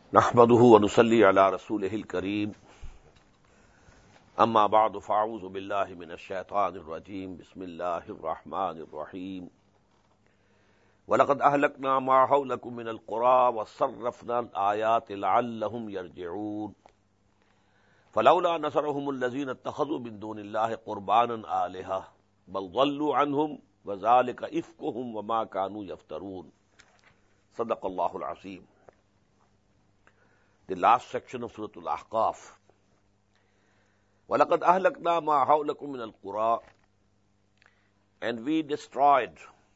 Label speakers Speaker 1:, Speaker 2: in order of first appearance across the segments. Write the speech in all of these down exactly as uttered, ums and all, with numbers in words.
Speaker 1: नहमदुहु व नुसल्ली अला रसूलिहिल करीम अम्मा बअद फ़अऊज़ु बिल्लाहि मिनश शैतानिर रजीम बिस्मिल्लाहिर रहमानिर रहीम वलक़द अहलकना मा हौलकुम मिनल क़ुरा व सर्रफ़ना आयाति लअल्लहुम यरजिऊन फलौला नसरहुमुल लज़ीना इत्तख़ज़ू मिन दूनिल्लाहि क़ुरबानन आलिहा बल ज़ल्लू अन्हुम व ज़ालिका इफ़्कुहुम व मा कानू यफ़्तरून। सदक़ल्लाहुल अज़ीम। The last section of Surah Al-Ahqaf. وَلَقَدْ أَهْلَكْنَا مَا حَوْلَكُم مِّنَ الْقُرَىٰ, and we destroyed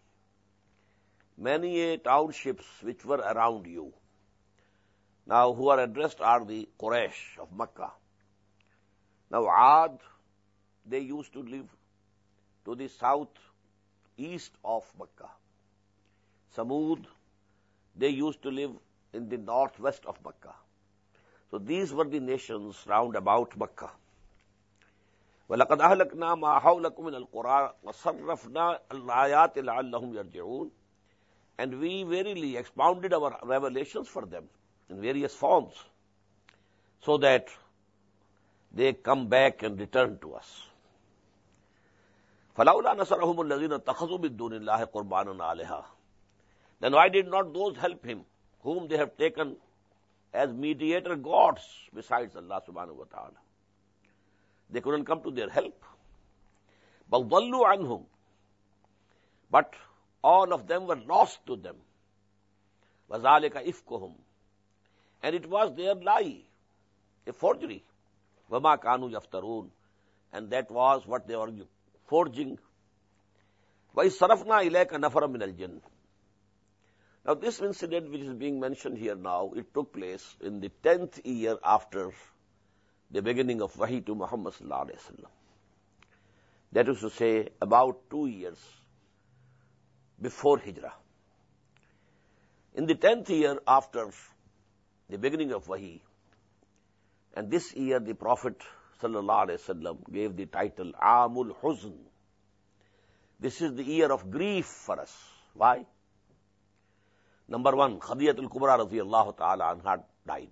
Speaker 1: many townships which were around you. Now, who are addressed are the Quraysh of Makkah. Now, Aad, they used to live to the south east of Makkah. Samud, they used to live in the northwest of Makkah. So these were the nations round about Makkah. وَلَقَدْ أَهْلَكْنَا مَا حَوْلَكُم مِّنَ الْقُرَىٰ وَصَرَّفْنَا الْآيَاتِ لَعَلَّهُمْ يَرْجِعُونَ. And we verily expounded our revelations for them in various forms, so that they come back and return to us. فَلَوْلَا نَصَرَهُمُ الَّذِينَ اتَّخَذُوا مِن دُونِ اللَّهِ قُرْبَانًا آلِهَةً. Then why did not those help him, whom they have taken as mediator gods besides Allah subhanahu wa ta'ala? They couldn't come to their help. بَلْ ضَلُّوا عَنْهُمْ. But all of them were lost to them. وَذَلِكَ إِفْكُهُمْ. And it was their lie, a forgery. وَمَا كَانُوا يَفْتَرُونَ. And that was what they were forging. وَإِذْ صَرَفْنَا إِلَيْكَ نَفَرًا مِنَ الْجِنِّ. Now this incident which is being mentioned here now, it took place in the tenth year after the beginning of Wahi to Muhammad sallallahu alaihi wasallam. That is to say, about two years before Hijrah. In the tenth year after the beginning of Wahi, and this year the Prophet sallallahu alaihi wasallam gave the title Amul Huzn. This is the year of grief for us. Why? Number one, Khadijatul Kubra radiyallahu ta'ala anha died.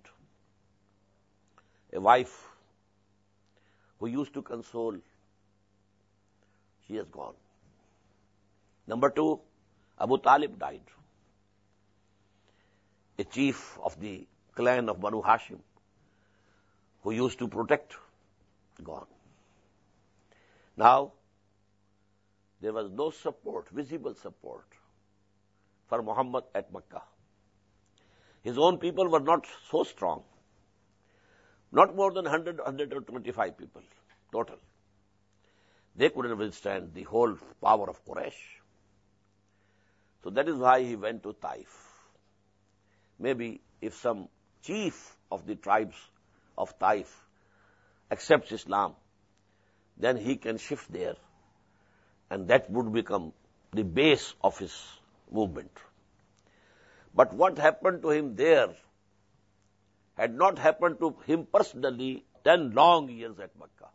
Speaker 1: A wife who used to console, she has gone. Number two, Abu Talib died. A chief of the clan of Banu Hashim, who used to protect, gone. Now, there was no support, visible support, for Muhammad at Makkah. His own people were not so strong. Not more than one hundred, one hundred twenty-five people total. They couldn't withstand the whole power of Quraysh. So that is why he went to Taif. Maybe if some chief of the tribes of Taif accepts Islam, then he can shift there, and that would become the base of his movement. But what happened to him there had not happened to him personally ten long years at Makkah.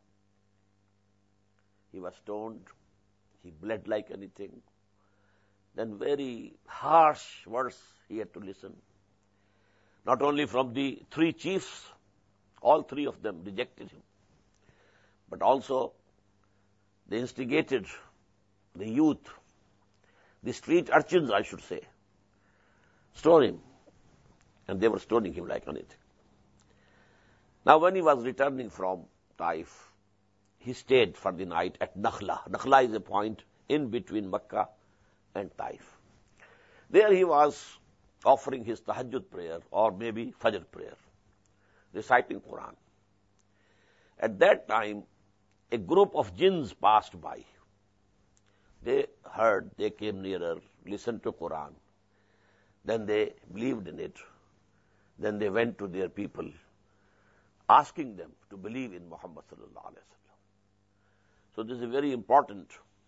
Speaker 1: He was stoned, he bled like anything, then very harsh words he had to listen. Not only from the three chiefs, all three of them rejected him, but also they instigated the youth, the street urchins, I should say, stone him. And they were stoning him like anything. Now, when he was returning from Taif, he stayed for the night at Nakhla. Nakhla is a point in between Makkah and Taif. There he was offering his tahajjud prayer, or maybe Fajr prayer, reciting Quran. At that time, a group of jinns passed by. They heard, they came nearer, listened to Quran. Then they believed in it. Then they went to their people, asking them to believe in Muhammad sallallahu alaihi wasallam. So this is a very important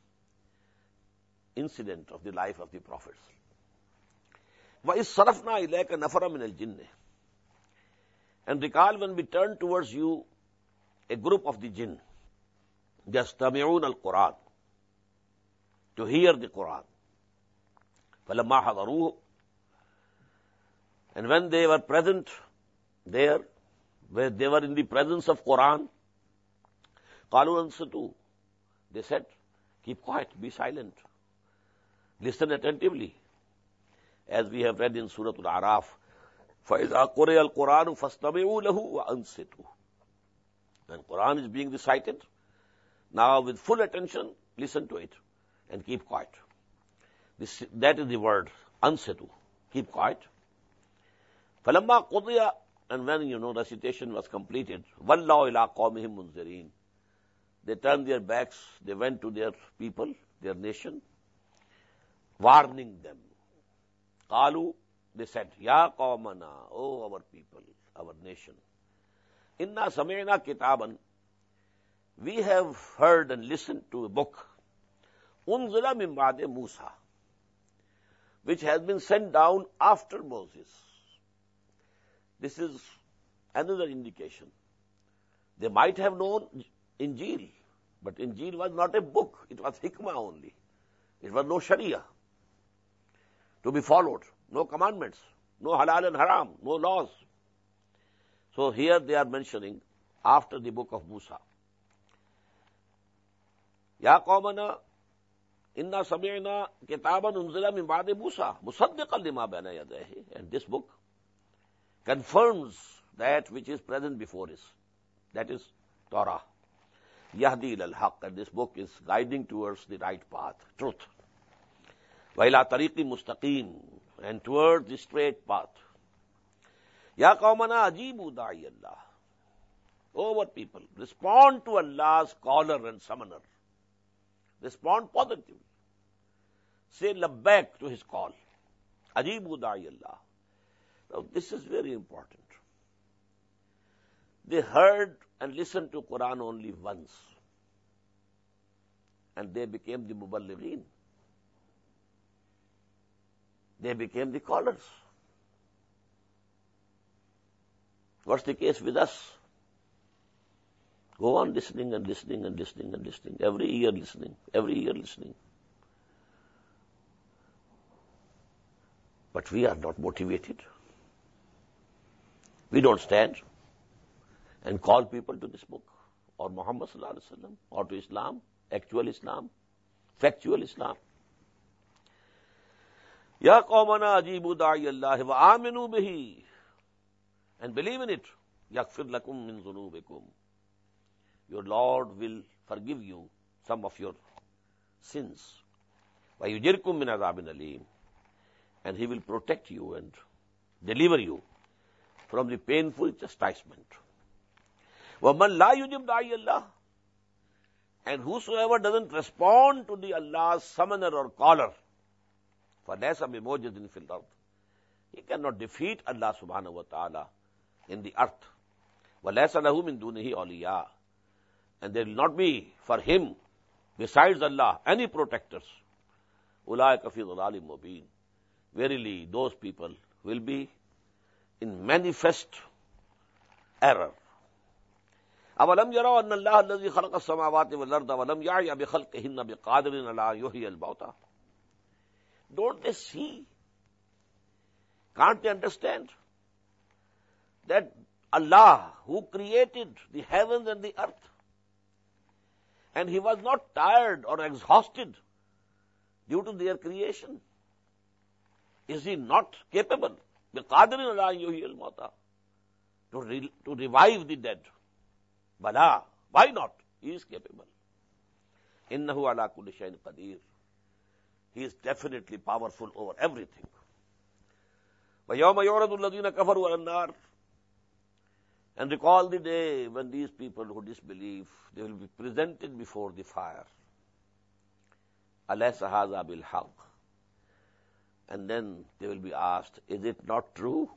Speaker 1: incident of the life of the prophets. وَإِذْ صَرَفْنَا إِلَيْكَ نَفَرًا مِنَ الْجِنِّ. And recall when we turned towards you a group of the jinn, يَسْتَمِعُونَ الْقُرْآنَ, to hear the Quran. فَلَمَّا حَضَرُوهُ. And when they were present there, where they were in the presence of Quran, Qalu ansatu. They said, keep quiet, be silent, listen attentively. As we have read in Surah Al-A'raf, فَإِذَا قُرِئَ الْقُرْآنُ فَاسْتَمِعُوا لَهُ وَأَنصِتُوا. When Quran is being recited, now with full attention, listen to it and keep quiet. This, that is the word, ansitu, keep quiet. فَلَمَّا قُضِيَ. And when, you know, recitation was completed, وَاللَّهُ إِلَىٰ قَوْمِهِمْ مُنذِرِينَ. They turned their backs, they went to their people, their nation, warning them. قَالُوا. They said, Ya qawmana, O our people, our nation. Inna sami'na kitaban. We have heard and listened to a book. Unzila min ba'de Musa. Which has been sent down after Moses. This is another indication. They might have known Injil, but Injil was not a book. It was hikmah only. It was no sharia to be followed. No commandments, no halal and haram, no laws. So here they are mentioning after the book of Musa. Ya qawmana, inna sami'na kitaban unzila min ba'di Musa, musaddiqan lima bayna yadayhi. And this book confirms that which is present before us. That is Torah. Yahdi ilal haqq. And this book is guiding towards the right path, truth. Wa ila tariqi mustaqim. And towards the straight path. Ya qawmana ajibu da'i Allah. O our people, respond to Allah's caller and summoner. Respond positively. Say labbaik to his call. Ajibu da'i Allah. Now this is very important. They heard and listened to Quran only once. And they became the muballighin. They became the callers. What's the case with us? Go on listening and listening and listening and listening. Every year listening. Every year listening. But we are not motivated. We don't stand and call people to this book, or Muhammad sallallahu alaihi wasallam, or to Islam, actual Islam, factual Islam. Ya qawmana ajibu da'i Allah wa aminu bihi. And believe in it. Yaghfir lakum min dhunubikum. Your Lord will forgive you some of your sins. Wa yujirkum min azabin alim. And He will protect you and deliver you from the painful chastisement. Wa man la yujib da'i Allah. And whosoever doesn't respond to the Allah's summoner or caller, فَلَيْسَ بِمُوجِزٍ فِي الْأَرْضِ. He cannot defeat Allah subhanahu wa ta'ala in the earth. وَلَيْسَ لَهُ مِن دُونِهِ أَوْلِيَاءَ. And there will not be for him, besides Allah, any protectors. أُولَٰئِكَ فِي ضَلَالٍ مُبِينٍ. Verily, those people will be in manifest error. أَوَلَمْ يَرَوْا أَنَّ اللَّهَ الَّذِي خَلَقَ السَّمَاوَاتِ وَالْأَرْضَ وَلَمْ يَعْيَ بِخَلْقِهِنَّ بِقَادِرٍ عَلَىٰ يُحْيِيَ الْمَوْتَىٰ. Don't they see? Can't they understand that Allah, who created the heavens and the earth, and He was not tired or exhausted due to their creation, is He not capable, بِقَادِرٍ عَلَىٰ يُحْيِيَ الْمَوْتَىٰ, to, re- to revive the dead? Bala, why not? He is capable. إِنَّهُ عَلَىٰ كُلِّ شَيْءٍ قَدِيرٌ. He is definitely powerful over everything. وَيَوْمَ يُعْرَضُ الَّذِينَ كَفَرُوا عَلَى النَّارِ. And recall the day when these people who disbelieve, they will be presented before the fire. أَلَيْسَ هَذَا بِالْحَقِّ. And then they will be asked, is it not true?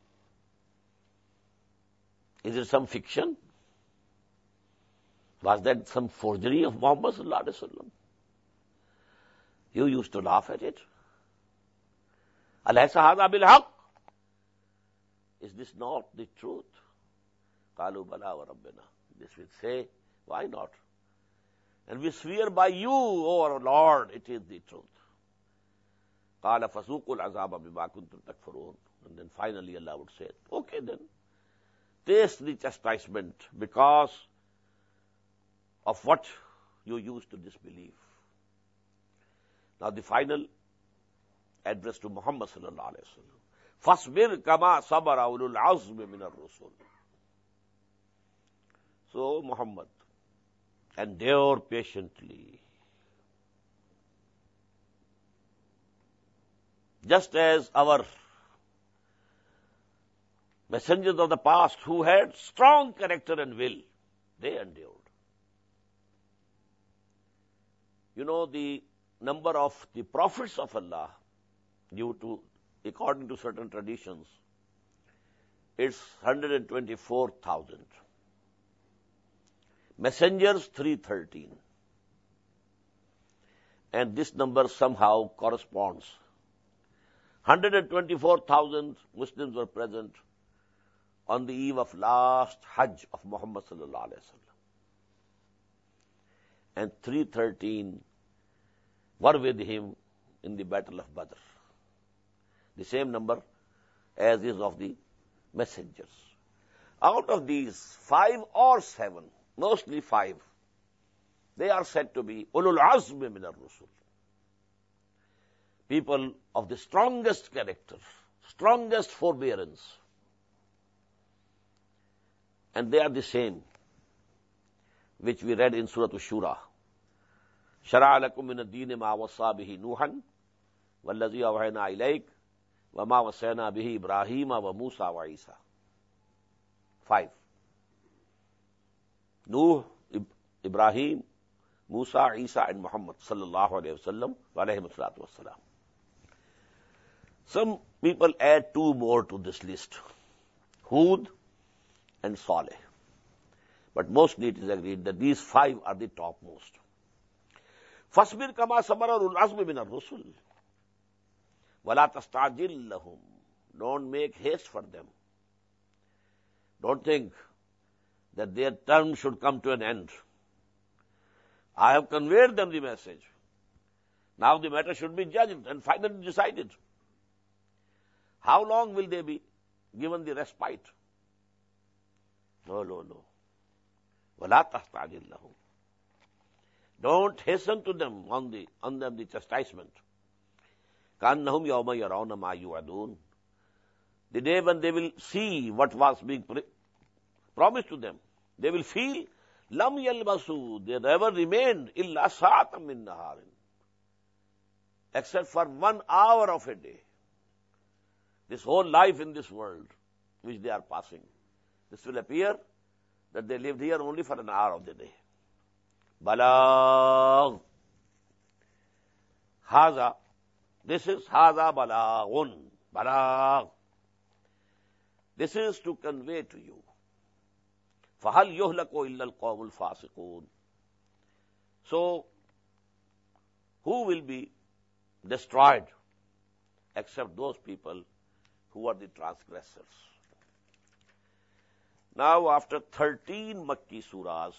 Speaker 1: Is it some fiction? Was that some forgery of Muhammad sallallahu alaihi wasallam? You used to laugh at it. أَلَيْسَ هَذَا بِالْحَقِّ. Is this not the truth? قَالُوا بَلَا وَرَبِّنَا. This will say, why not? And we swear by you, O our Lord, it is the truth. قَالَ فَسُوقُوا الْعَذَابَ بِمَا كُنْتُمْ تَكْفُرُونَ. And then finally Allah would say, okay then, taste the chastisement because of what you used to disbelieve. Now the final address to Muhammad sallallahu alaihi wasallam. Fasbir kama sabara ulul azmi min ar-rusul. So Muhammad, endure patiently. Just as our messengers of the past who had strong character and will, they endured. You know, the number of the prophets of Allah, due to, according to certain traditions, it's one hundred twenty-four thousand. Messengers, three hundred thirteen. And this number somehow corresponds. one hundred twenty-four thousand Muslims were present on the eve of last Hajj of Muhammad sallallahu alaihi wasallam. And three hundred thirteen were with him in the Battle of Badr. The same number as is of the messengers. Out of these, five or seven, mostly five, they are said to be ulul azmi min ar-rusul. People of the strongest character, strongest forbearance. And they are the same, which we read in Surah Ash-Shura. شَرَعَ لَكُم مِّنَ الدِّينِ مَا وَصَّىٰ بِهِ نُوحًا وَالَّذِي أَوْحَيْنَا إِلَيْكَ وَمَا وَصَّيْنَا بِهِ إِبْرَاهِيمَ وَمُوسَىٰ وَعِيسَىٰ. Five. Nuh, Ibrahim, Musa, Isa, and Muhammad sallallahu alayhi wa sallam wa alayhi salatu wassalam. Some people add two more to this list, Hud and Saleh. But mostly it is agreed that these five are the topmost. فَاصْبِرْ كَمَا صَبَرَ أُولُو الْعَزْمِ مِنَ الرُّسُلِ وَلَا تَسْتَعْجِلْ لَهُمْ. Don't make haste for them. Don't think that their term should come to an end. I have conveyed them the message. Now the matter should be judged and finally decided. How long will they be given the respite? No, no, no. وَلَا تَسْتَعْجِلْ لَهُمْ. Don't hasten to them on the on them the chastisement. كَأَنَّهُمْ يَوْمَ يَرَوْنَ مَا يُوعَدُونَ. The day when they will see what was being promised to them, they will feel لَمْ يَلْبَسُوا. They never remained إِلَّا سَاعَةً مِّن نَهَارٍ, except for one hour of a day. This whole life in this world, which they are passing, this will appear that they lived here only for an hour of the day. Balagh. Haza. This is Haza Balaghun. Balagh. This is to convey to you. فَهَلْ يُهْلَكُ إِلَّا الْقَوْمُ الْفَاسِقُونَ. So, who will be destroyed except those people who are the transgressors? Now, after thirteen Makki surahs,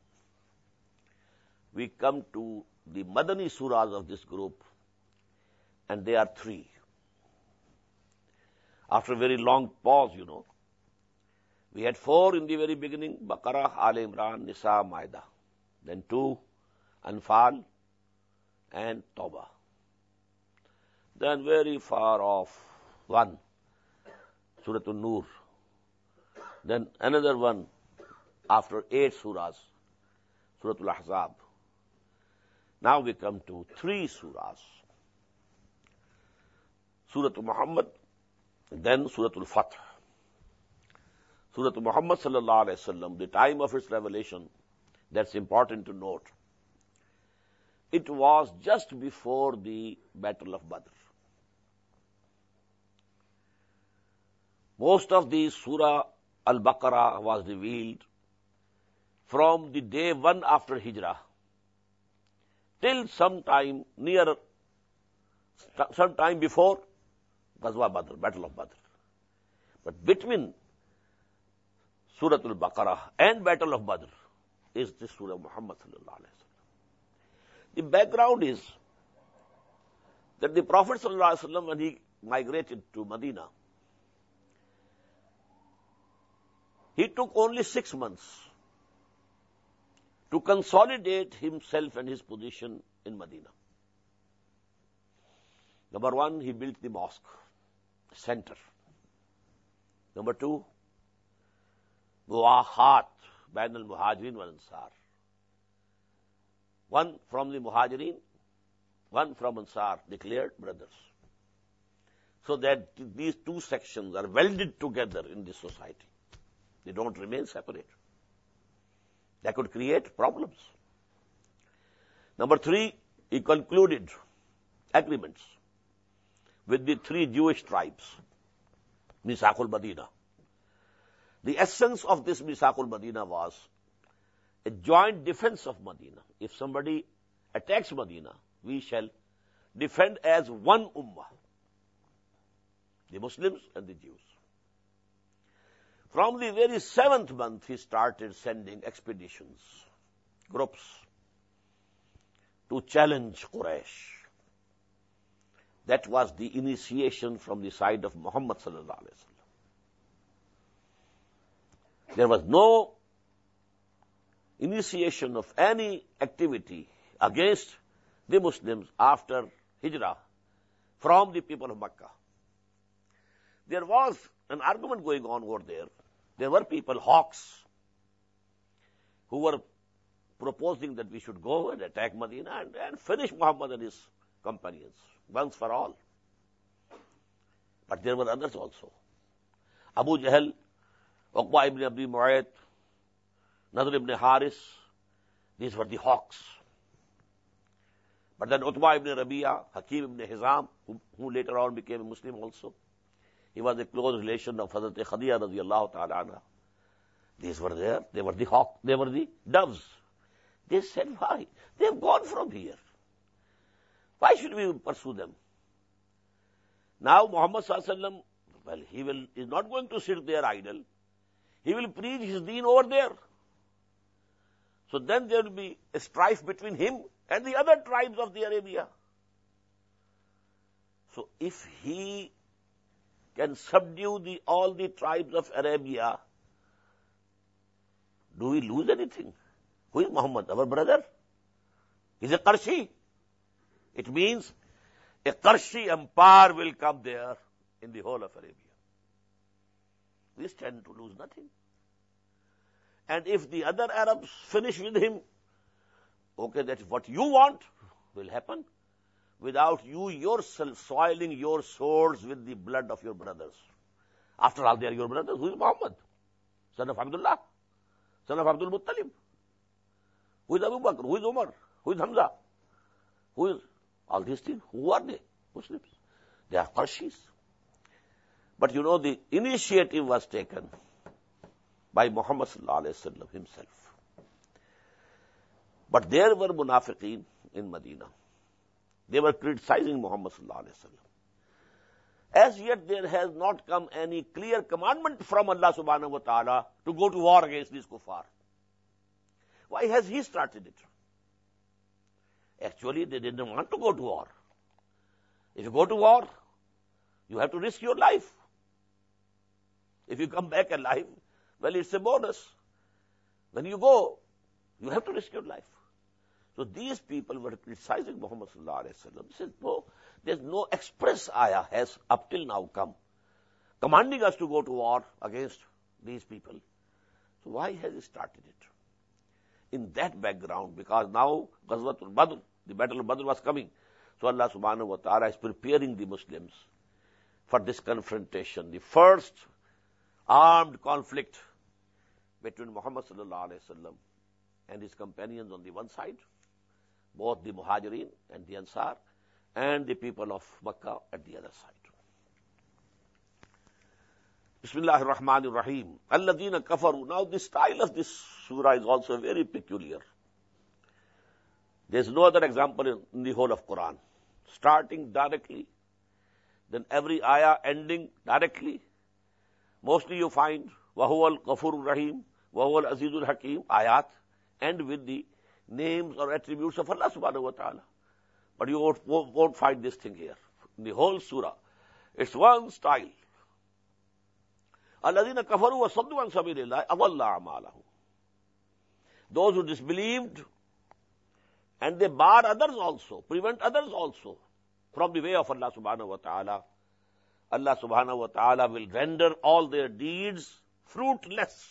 Speaker 1: we come to the Madani surahs of this group, and they are three. After a very long pause, you know, we had four in the very beginning, Baqarah, Al Imran, Nisa, Maida. Then two, Anfal, and Tawbah. Then very far off, one, Surah An-Nur. Then another one, after eight surahs, Surah Al-Ahzab. Now we come to three surahs. Surah Muhammad, then Surah Al-Fath. Surah Muhammad sallallahu alayhi wa sallam, the time of its revelation, that's important to note. It was just before the Battle of Badr. Most of the Surah Al-Baqarah was revealed from the day one after Hijrah till some time near, some time before Ghazwa Badr, Battle of Badr. But between Surah Al-Baqarah and Battle of Badr is this Surah Muhammad sallallahu alaihi wasallam. The background is that the Prophet sallallahu alaihi wasallam, when he migrated to Medina, He took only six months to consolidate himself and his position in Medina. Number one, he built the mosque, center. Number two, Muwahat, Bain al-Muhajirin wal Ansar. One from the Muhajirin, one from Ansar, declared brothers. So that these two sections are welded together in this society. They don't remain separate. That could create problems. Number three, he concluded agreements with the three Jewish tribes, Misaqul Madina. The essence of this Misaqul Madina was a joint defense of Medina. If somebody attacks Medina, we shall defend as one ummah, the Muslims and the Jews. From the very seventh month, he started sending expeditions, groups, to challenge Quraysh. That was the initiation from the side of Muhammad sallallahu alaihi wasallam. There was no initiation of any activity against the Muslims after Hijrah from the people of Makkah. There was an argument going on over there. There were people, hawks, who were proposing that we should go and attack Medina and, and finish Muhammad and his companions once for all. But there were others also. Abu Jahl, Uqba ibn Abi Mu'ayt, Nadr ibn Haris, these were the hawks. But then Utbah ibn Rabi'a, Hakim ibn Hizam, who, who later on became a Muslim also, he was a close relation of Hazrat Khadija radiyallahu ta'ala anha. These were there, they were the hawk, they were the doves. They said, why? They have gone from here. Why should we pursue them? Now Muhammad sallallahu alaihi wasallam, well, he will, is not going to sit there idle. He will preach his deen over there. So then there will be a strife between him and the other tribes of the Arabia. So if he can subdue the, all the tribes of Arabia, do we lose anything? Who is Muhammad? Our brother? He's a Qarshi. It means a Qarshi empire will come there in the whole of Arabia. We stand to lose nothing. And if the other Arabs finish with him, okay, that's what you want will happen without you yourself soiling your swords with the blood of your brothers. After all, they are your brothers. Who is Muhammad? Son of Abdullah? Son of Abdul Muttalib? Who is Abu Bakr? Who is Umar? Who is Hamza? Who is all these things? Who are they? Muslims. They are Qarshis. But you know, the initiative was taken by Muhammad sallallahu alaihi wasallam himself. But there were munafiqeen in Medina. They were criticizing Muhammad sallallahu alaihi wasallam. As yet there has not come any clear commandment from Allah subhanahu wa ta'ala to go to war against these kuffar. Why has he started it? Actually, they didn't want to go to war. If you go to war, you have to risk your life. If you come back alive, well, it's a bonus. When you go, you have to risk your life. So these people were criticizing Muhammad sallallahu alaihi wasallam. He said, no, there's no express ayah has up till now come, commanding us to go to war against these people. So why has he started it? In that background, because now Ghazwatul Badr, the Battle of Badr was coming. So Allah subhanahu wa ta'ala is preparing the Muslims for this confrontation. The first armed conflict between Muhammad sallallahu alaihi wasallam and his companions on the one side, both the Muhajirin and the Ansar, and the people of Makkah at the other side. Bismillahir Rahmanir Rahim. Alladhina kafaru. Now the style of this surah is also very peculiar. There is no other example in, in the whole of Quran. Starting directly, then every ayah ending directly. Mostly you find Wahuwal Ghafurur Rahim, Wahuwal Azizul Hakim, ayat, end with the names or attributes of Allah subhanahu wa ta'ala. But you won't, won't, won't find this thing here. In the whole surah, it's one style. الَّذِينَ كَفَرُوا وَصَدُّوا عَنْ سَبِيلِ اللَّهِ أَضَلَّ أَعْمَالَهُم. Those who disbelieved and they bar others also, prevent others also from the way of Allah subhanahu wa ta'ala, Allah subhanahu wa ta'ala will render all their deeds fruitless.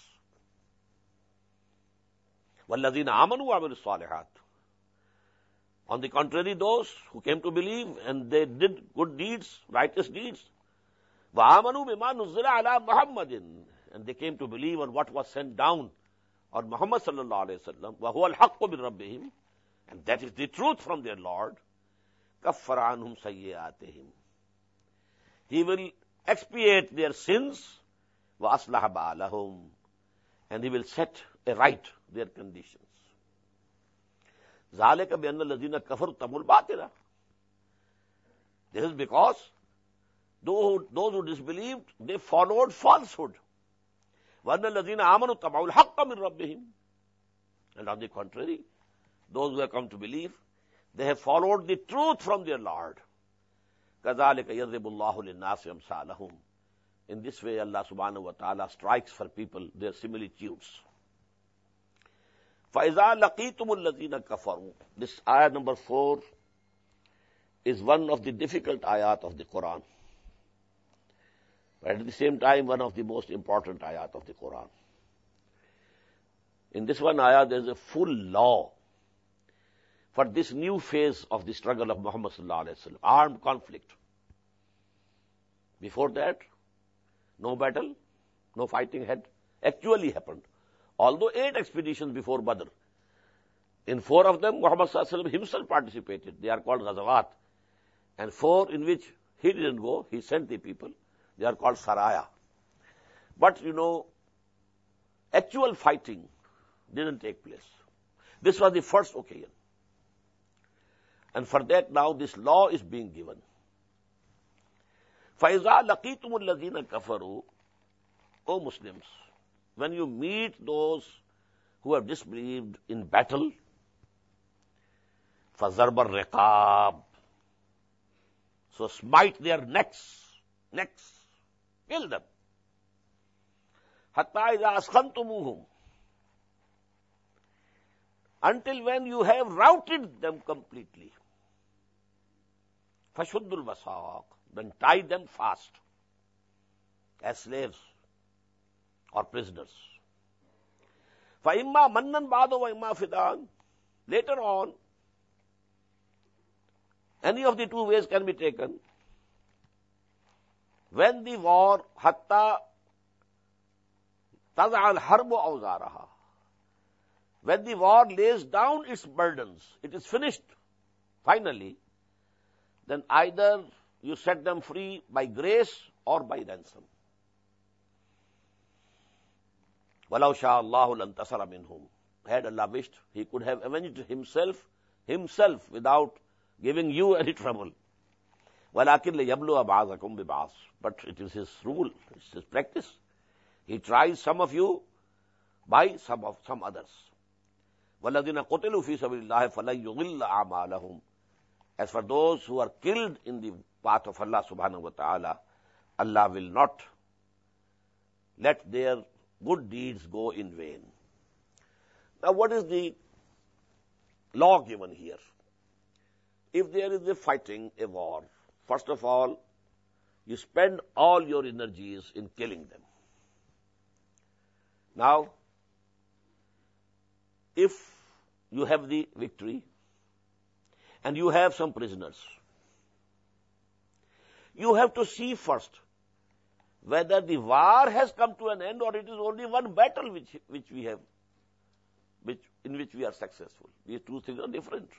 Speaker 1: وَالَّذِينَ آمَنُوا وَعَمِلُوا الصَّالِحَاتِ. On the contrary, those who came to believe and they did good deeds, righteous deeds, وَآمَنُوا بِمَا نُزِّلَ عَلَى مُحَمَّدٍ, and they came to believe on what was sent down on Muhammad sallallahu alayhi wa sallam, وَهُوَ الْحَقُّ مِنْ رَبِّهِمْ, and that is the truth from their Lord, كَفَّرَ عَنْهُمْ سَيِّئَاتِهِمْ. He will expiate their sins, وَأَصْلَحَ بَالَهُمْ, and He will set right their conditions. ذَلِكَ بِأَنَّ الَّذِينَ كَفَرُوا اتَّبَعُوا الْبَاطِلَ. This is because those who disbelieved, they followed falsehood. وَأَنَّ الَّذِينَ آمَنُوا اتَّبَعُوا الْحَقَّ مِنْ رَبِّهِمْ. And on the contrary, those who have come to believe, they have followed the truth from their Lord. كَذَلِكَ يَضْرِبُ اللَّهُ لِلنَّاسِ أَمْثَالَهُم. In this way, Allah subhanahu wa ta'ala strikes for people their similitudes. فَإِذَا لَقِيتُمُ الَّذِينَ كَفَرُوا. This ayah number four is one of the difficult ayat of the Quran, but at the same time one of the most important ayat of the Quran. In this one ayah there is a full law for this new phase of the struggle of Muhammad sallallahu alaihi wasallam, armed conflict. Before that, no battle, no fighting had actually happened. Although eight expeditions before Badr, in four of them Muhammad sallallahu alaihi wasallam himself participated. They are called Ghazawat. And four in which he didn't go, he sent the people. They are called Saraya. But, you know, actual fighting didn't take place. This was the first occasion. And for that now this law is being given. فَإِذَا لَقِيتُمُ الَّذِينَ كَفَرُوا. O Muslims, when you meet those who have disbelieved in battle, فَضَرْبَ الرِّقَابِ. So smite their necks, necks, kill them. حَتَّى إِذَا أَسْخَنْتُمُوهُمْ. Until when you have routed them completely. فَشُدُّ الْوَثَاقِ. Then tie them fast as slaves or prisoners. فَإِمَّا مَنًّا بَعْدُ وَإِمَّا فِدَاءً. Later on, any of the two ways can be taken. When the war, حَتَّى تَضَعَ الْحَرْبُ أَوْزَارَهَا. When the war lays down its burdens, it is finished, finally, then either you set them free by grace or by ransom. وَلَوْ شَاءَ اللَّهُ لَانْتَصَرَ مِنْهُمْ. Had Allah wished, He could have avenged himself, himself without giving you any trouble. وَلَكِنْ لِيَبْلُوَ بَعْضَكُمْ بِبَعْضٍ. But it is His rule, it's His practice. He tries some of you by some of some others. وَالَّذِينَ قُتِلُوا فِي سَبِيلِ اللَّهِ فَلَنْ يُضِلَّ أَعْمَالَهُمْ. As for those who are killed in the path of Allah subhanahu wa ta'ala, Allah will not let their good deeds go in vain. Now what is the law given here? If there is a fighting, a war, first of all, you spend all your energies in killing them. Now, if you have the victory and you have some prisoners, you have to see first whether the war has come to an end or it is only one battle which, which we have, which, in which we are successful. These two things are different.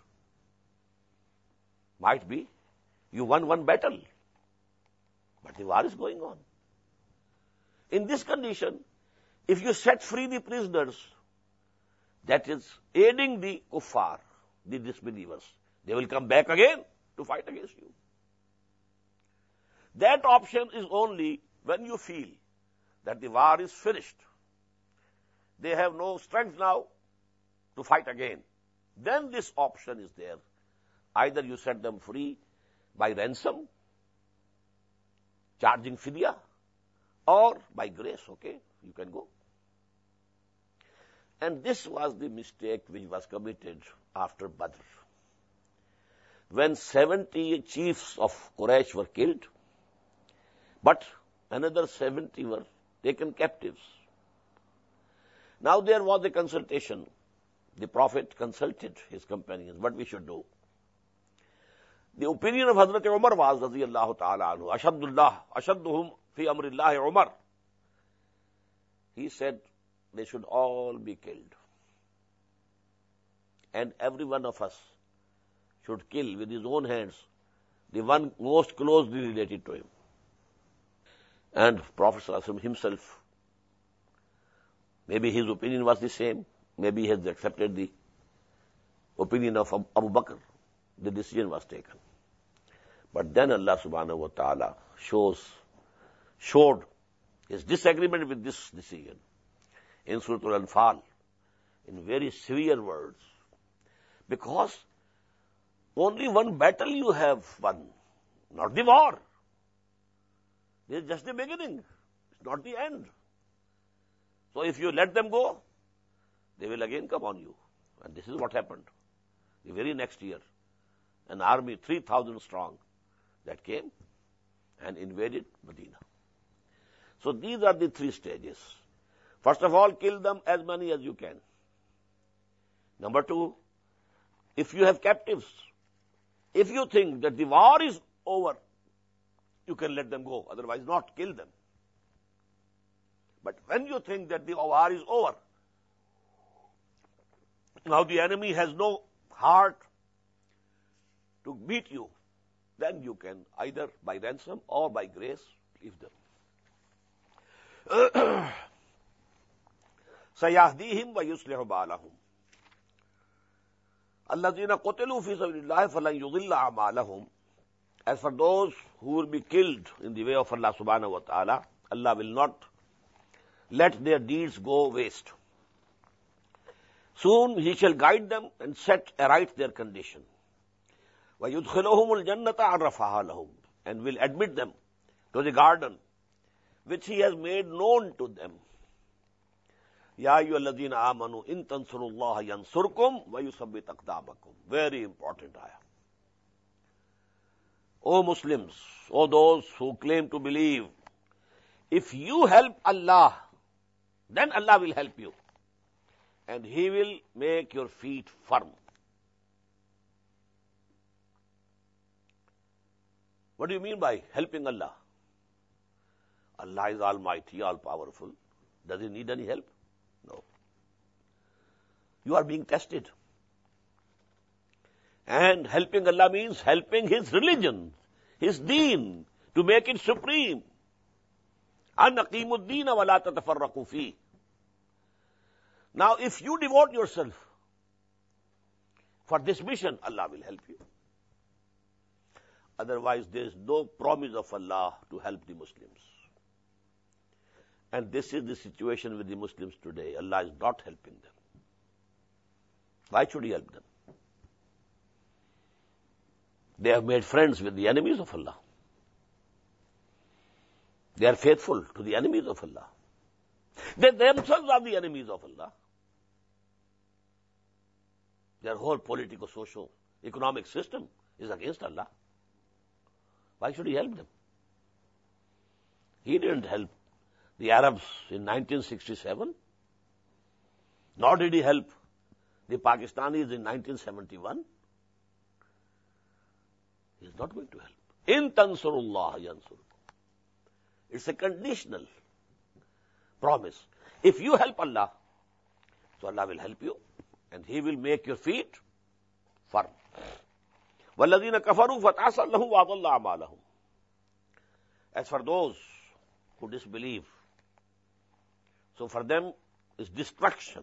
Speaker 1: Might be you won one battle, but the war is going on. In this condition, if you set free the prisoners, that is aiding the kuffar, the disbelievers. They will come back again to fight against you. That option is only when you feel that the war is finished. They have no strength now to fight again. Then this option is there. Either you set them free by ransom, charging fidya, or by grace, okay, you can go. And this was the mistake which was committed after Badr. When seventy chiefs of Quraysh were killed, but another seventy were taken captives. Now there was a consultation. The Prophet consulted his companions what we should do. The opinion of Hazrat Umar was, radiyallahu ta'ala anhu, Ashadullah, Ashadduhum fi amrillahi Umar. He said they should all be killed. And every one of us should kill with his own hands the one most closely related to him. And Prophet sallallahu alaihi wasallam himself, maybe his opinion was the same, maybe he has accepted the opinion of Abu Bakr. The decision was taken. But then Allah subhanahu wa ta'ala shows, showed his disagreement with this decision in Surah Al-Anfal in very severe words. Because only one battle you have won, not the war. This is just the beginning. It's not the end. So if you let them go, they will again come on you. And this is what happened. The very next year, an army, three thousand strong, that came and invaded Medina. So these are the three stages. First of all, kill them as many as you can. Number two, if you have captives, if you think that the war is over, you can let them go, otherwise not kill them. But when you think that the war is over, now the enemy has no heart to beat you, then you can either by ransom or by grace leave them. سَيَهْدِيهِمْ وَيُصْلِحُ بَالَهُمْ الَّذِينَ قُتِلُوا فِي سَبِيلِ اللَّهِ فَلَنْ يُضِلَّ أَعْمَالَهُمْ. As for those who will be killed in the way of Allah subhanahu wa ta'ala, Allah will not let their deeds go waste. Soon He shall guide them and set aright their condition. وَيُدْخِلُهُمُ الْجَنَّةَ عَرَّفَهَا لَهُمْ, and will admit them to the garden which He has made known to them. يَا أَيُّهَا الَّذِينَ آمَنُوا إِن تَنْصُرُوا اللَّهَ يَنْصُرْكُمْ وَيُثَبِّتْ أَقْدَامَكُمْ. Very important ayah. O Muslims, O those who claim to believe, if you help Allah, then Allah will help you. And He will make your feet firm. What do you mean by helping Allah? Allah is almighty, all-powerful. Does He need any help? No. You are being tested. And helping Allah means helping His religion, His deen, to make it supreme. أَنْ أَقِيمُوا الدِّينَ وَلَا تَتَفَرَّقُوا فِيهِ. Now, if you devote yourself for this mission, Allah will help you. Otherwise, there is no promise of Allah to help the Muslims. And this is the situation with the Muslims today. Allah is not helping them. Why should He help them? They have made friends with the enemies of Allah. They are faithful to the enemies of Allah. They themselves are the enemies of Allah. Their whole political, social, economic system is against Allah. Why should He help them? He didn't help the Arabs in nineteen sixty-seven, nor did He help the Pakistanis in nineteen seventy-one. He is not going to help. In tansurullah yansurkum. It's a conditional promise. If you help Allah, so Allah will help you, and He will make your feet firm. وَالَّذِينَ كَفَرُوا فَتَعْسَلْ لَهُمْ وَأَضَلَّ أَعْمَالَهُمْ. As for those who disbelieve, so for them is destruction,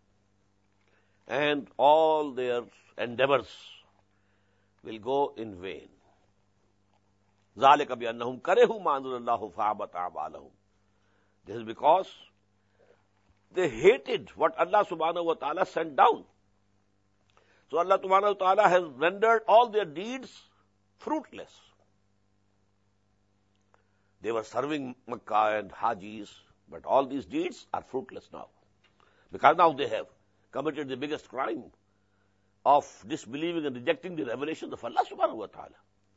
Speaker 1: and all their endeavors will go in vain. ذَلِكَ بِأَنَّهُمْ كَرِهُوا مَا أَنزَلَ اللَّهُ فَأَحْبَطَ أَعْمَالَهُم. This is because they hated what Allah subhanahu wa ta'ala sent down. So Allah subhanahu wa ta'ala has rendered all their deeds fruitless. They were serving Makkah and Hajis, but all these deeds are fruitless now. Because now they have committed the biggest crime of disbelieving and rejecting the revelations of Allah subhanahu wa ta'ala.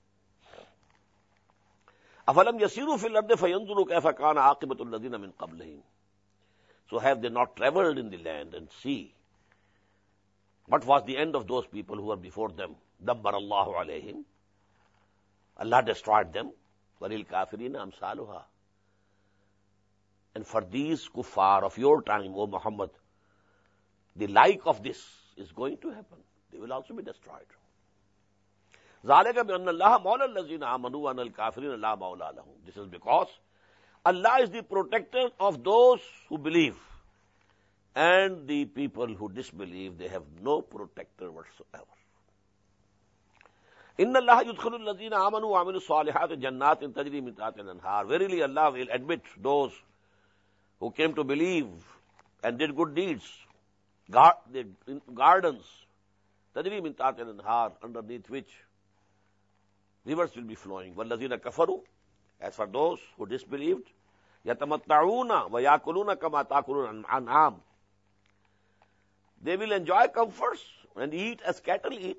Speaker 1: أَفَلَمْ يَسِيرُوا فِي الْأَرْضِ فَيَنْظُرُوا كَيْفَ كَانَ عَاقِبَةُ الَّذِينَ مِنْ قَبْلِهِمْ. So have they not traveled in the land and see what was the end of those people who were before them? دَبَّرَ اللَّهُ عَلَيْهِمْ. Allah destroyed them. وَلِلْكَافِرِينَ أَمْثَالُهَا. And for these kuffar of your time, O Muhammad, the like of this is going to happen. They will also be destroyed. ذَلِكَ بِأَنَّ اللَّهَ مَوْلَى الَّذِينَ آمَنُوا وَأَنَّ الْكَافِرِينَ لَا مَوْلَى لَهُمْ. This is because Allah is the protector of those who believe, and the people who disbelieve, they have no protector whatsoever. إِنَّ اللَّهَ يُدْخِلُ الَّذِينَ آمَنُوا وَعَمِلُوا الصَّالِحَاتِ جَنَّاتٍ تَجْرِي مِن تَحْتِهَا الْأَنْهَارُ. Verily Allah will admit those who came to believe and did good deeds, gardens, تَجْرِي مِن تَحْتِهَا الْأَنْهَارُ, underneath which rivers will be flowing. وَالَّذِينَ كَفَرُوا, as for those who disbelieved, يَتَمَتَّعُونَ وَيَأْكُلُونَ كَمَا تَأْكُلُونَ الْأَنْعَامُ. They will enjoy comforts and eat as cattle eat.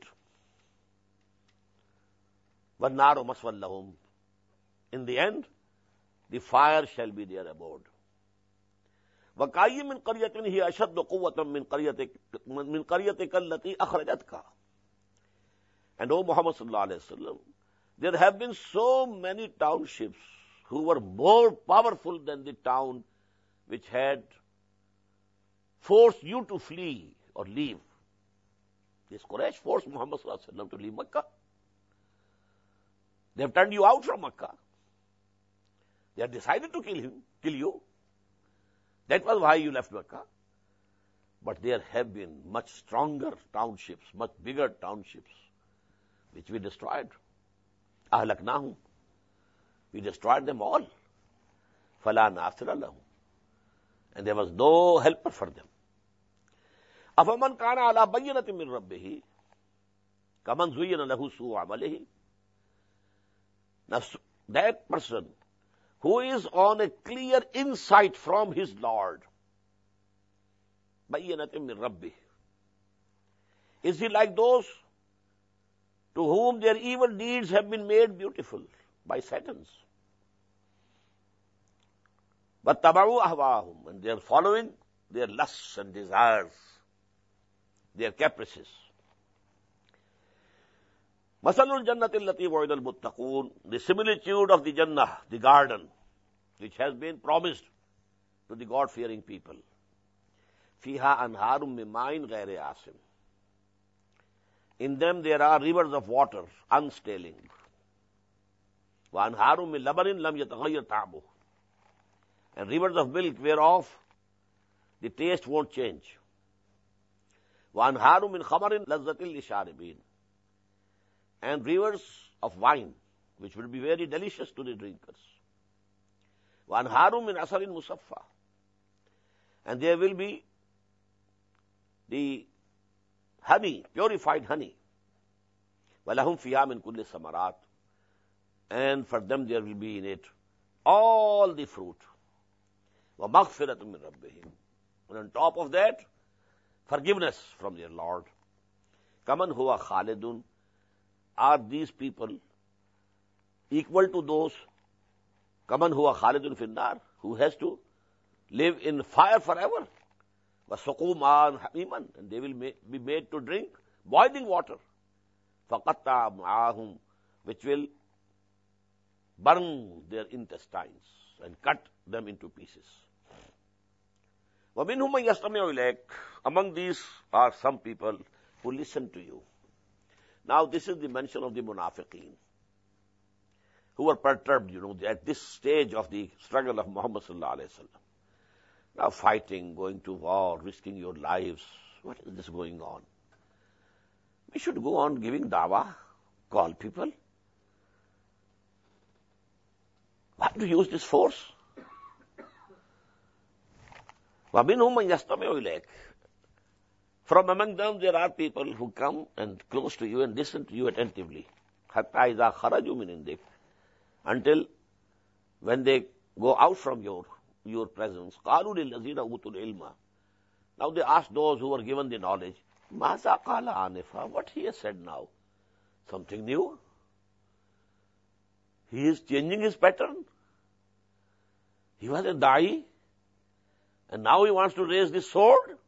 Speaker 1: وَالنَّارُ مَثْوًى لَهُمْ. In the end, the fire shall be their abode. وَكَأَيٍّ مِّن قَرْيَةٍ هِيَ أَشَدُّ قُوَّةً مِّن قَرْيَتِكَ مِّن قَرْيَتِكَ الَّتِي أَخْرَجَتْكَ. And O Muhammad sallallahu alayhi wa sallam, there have been so many townships who were more powerful than the town which had forced you to flee or leave. This Quraysh forced Muhammad sallallahu alayhi wa sallam to leave Makkah. They have turned you out from Makkah. They have decided to kill him, kill you. That was why you left Makkah. But there have been much stronger townships, much bigger townships, which we destroyed. أَهْلَكْنَاهُمْ. We destroyed them all. فَلَا نَاصِرَ لَهُمْ. And there was no helper for them. أَفَمَنْ كَانَ عَلَى بَيِّنَةٍ مِّن رَبِّهِ كَمَنْ زُيِّنَ لَهُ سُوءُ عَمَلِهِ. Now, that person who is on a clear insight from his Lord, بَيِّنَةٍ مِّن رَبِّهِ, is he like those to whom their evil deeds have been made beautiful by Satans? وَاتَّبَعُوا أَهْوَاهُمْ. And they are following their lusts and desires, their caprices. مَثَلُ الْجَنَّةِ الَّتِي وُعِدَ الْمُتَّقُونَ. The similitude of the Jannah, the garden, which has been promised to the God-fearing people. فِيهَا أَنْهَارٌ مِّن مَّاءٍ غَيْرِ آسِنٍ. In them there are rivers of water, unstaling. وَأَنْهَارٌ مِّن لَبَنٍ لَمْ يَتَغَيَّرْ طَعْمُهُ. And rivers of milk whereof the taste won't change. وَأَنْهَارٌ مِّن خَمَرٍ لَذَّةٍ لِلشَّارِبِينَ. And rivers of wine, which will be very delicious to the drinkers. وَأَنْهَارٌ مِّنْ عَسَلٍ مُصَفَّى. And there will be the honey, purified honey. وَلَهُمْ فِيهَا مِنْ كُلِّ الثَّمَرَاتِ. And for them there will be in it all the fruit. وَمَغْفِرَةٌ مِّن رَبِّهِمْ. And on top of that, forgiveness from their Lord. كَمَنْ هُوَ خَالِدٌ. Are these people equal to those كَمَنْ هُوَ خَالِدٌ فِي النَّارِ, who has to live in fire forever? وَسُقُوا مَاءً حَمِيمًا. And they will be made to drink boiling water. فَقَطَّعَ مَعَهُمْ. Which will burn their intestines and cut them into pieces. وَمِنْهُمْ مَنْ يَسْتَمِعُ إِلَيْكَ. Among these are some people who listen to you. Now this is the mention of the munafiqeen, who were perturbed, you know, at this stage of the struggle of Muhammad sallallahu alayhi wa sallam. Now fighting, going to war, risking your lives. What is this going on? We should go on giving dawah, call people. Why to use this force? وَمِنْهُمْ مَنْ يَسْتَمِعُ إِلَيْكَ. From among them there are people who come and close to you and listen to you attentively. حَتَّى إِذَا خَرَجُوا مِنْ عِنْدِكَ. Until when they go out from your, your presence, قَالُوا لِلَّذِينَ أُوتُوا الْعِلْمَ. Now they ask those who were given the knowledge, مَاذَا قَالَ آنِفًا. What he has said now? Something new? He is changing his pattern. He was a da'i, and now he wants to raise the sword.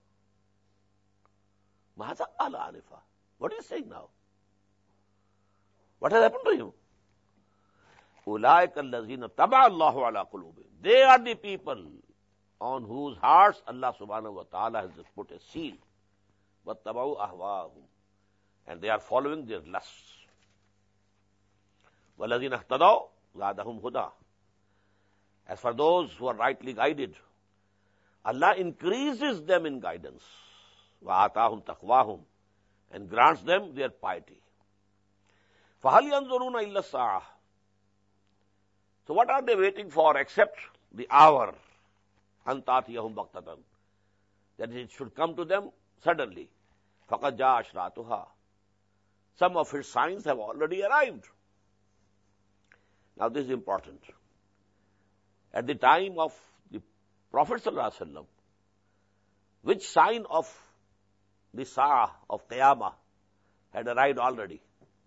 Speaker 1: مَاذَا قَالَ آنِفًا. What is he saying now? What has happened to him? أُولَٰئِكَ الَّذِينَ تَبَعَ اللَّهُ عَلَىٰ قُلُوبِهِمْ. They are the people on whose hearts Allah subhanahu wa ta'ala has just put a seal. وَاتَّبَعُوا أَهْوَاءَهُمْ. And they are following their lusts. وَالَّذِينَ اهْتَدَوْا زَادَهُمْ هُدًى. As for those who are rightly guided, Allah increases them in guidance. وَآتَاهُمْ تَقْوَاهُمْ. And grants them their piety. فَهَلْ يَنظُرُونَ إِلَّا السَّاعَةَ. So what are they waiting for except the hour? أَن تَأْتِيَهُمْ بَغْتَةً. That it should come to them suddenly. فَقَدْ جَاءَ أَشْرَاطُهَا. Some of its signs have already arrived. Now this is important. At the time of the Prophet ﷺ, which sign of the Sa'ah of Qiyamah had arrived already?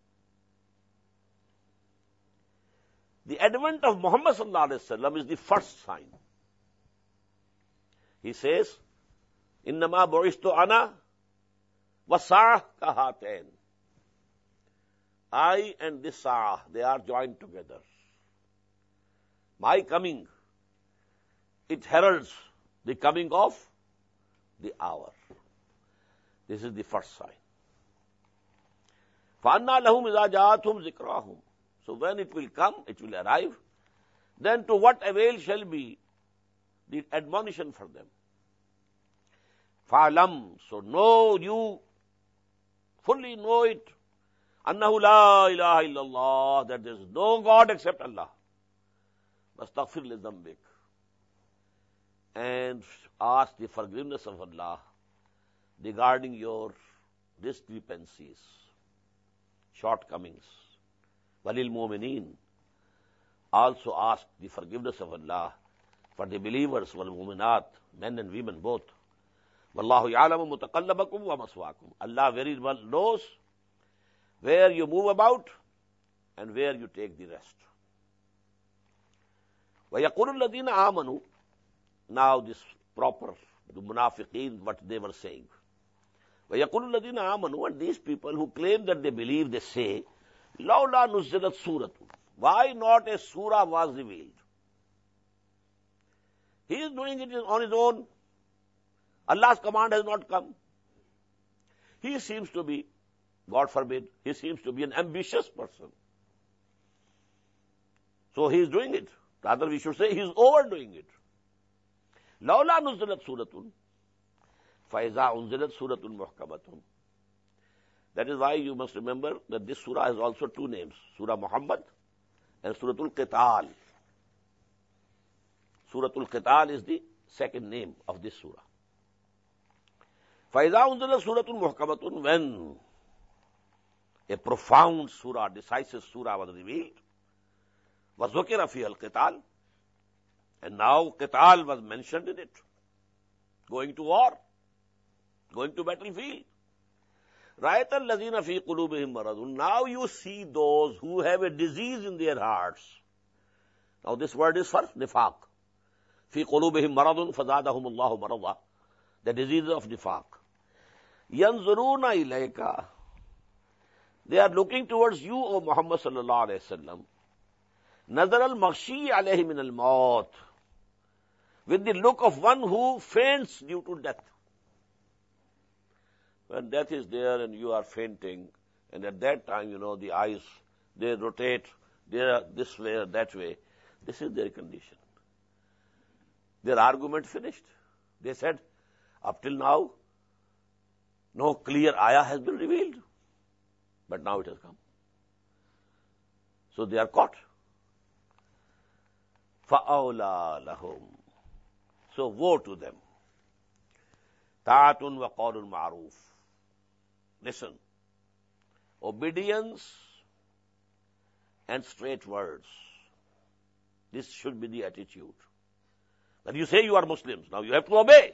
Speaker 1: The advent of Muhammad sallallahu alaihi wasallam is the first sign. He says, "Innama bu'istu ana wa sa'ah kahatain." I and this sa'ah, they are joined together. My coming, it heralds the coming of the hour. This is the first sign. فَأَنَّا لَهُمْ إِذَا جَاءَتْهُمْ ذِكْرَاهُمْ. So when it will come, it will arrive, then to what avail shall be the admonition for them? فَعْلَمْ. So know you, fully know it, أَنَّهُ لَا إِلَهَ إِلَّا اللَّهِ, that there is no God except Allah. وَاسْتَغْفِرْ لِذَنْبِكَ. And ask the forgiveness of Allah regarding your discrepancies, shortcomings. وَلِلْمُؤْمِنِينَ. Also ask the forgiveness of Allah for the believers, وَالْمُؤْمِنَاتِ, men and women both. وَاللَّهُ يَعْلَمُ مُتَقَلَّبَكُمْ وَمَثْوَاكُمْ. Allah very well knows where you move about and where you take the rest. وَيَقُولُ الَّذِينَ آمَنُوا. Now this proper, the munafiqeen, what they were saying. وَيَقُولُ الَّذِينَ آمَنُوا. And these people who claim that they believe, they say, لَوْلَا نُزِّلَتْ سُورَةٌ. Why not a surah was revealed? He is doing it on his own. Allah's command has not come. He seems to be, God forbid, he seems to be an ambitious person. So he is doing it. Rather, we should say he is overdoing it. لَوْلَا نُزِّلَتْ سُورَةٌ فَإِذَا أُنزِلَتْ سُورَةٌ مُحْكَمَةٌ. That is why you must remember that this surah has also two names, Surah Muhammad and Suratul Qital. Suratul Qital is the second name of this surah. فَإِذَا أُنزِلَتْ سُورَةٌ مُحْكَمَةٌ. When a profound surah, decisive surah was revealed, وَذُكِرَ فِيهَا الْقِتَالِ. And now Qital was mentioned in it. Going to war, going to battlefield. رَأَيْتَ الَّذِينَ فِي قُلُوبِهِمْ مَرَضٌ. Now you see those who have a disease in their hearts. Now this word is for nifaq. فِي قُلُوبِهِمْ مَرَضٌ فَزَادَهُمُ اللَّهُ مَرَضًا. The disease of nifaq. يَنْظُرُونَ إِلَيْكَ. They are looking towards you, O Muhammad sallallahu alayhi wa sallam. نَظَرَ الْمَغْشِيِّ عَلَيْهِ مِنَ الْمَوْتِ. With the look of one who faints due to death. When death is there and you are fainting, and at that time, you know, the eyes, they rotate, they are this way or that way. This is their condition. Their argument finished. They said, up till now, no clear ayah has been revealed. But now it has come. So they are caught. فَأَوْلَى لَهُمْ. So woe to them. تَعَةٌ وَقَوْلٌ مَعْرُوفٌ. Listen. Obedience and straight words. This should be the attitude. When you say you are Muslims, now you have to obey.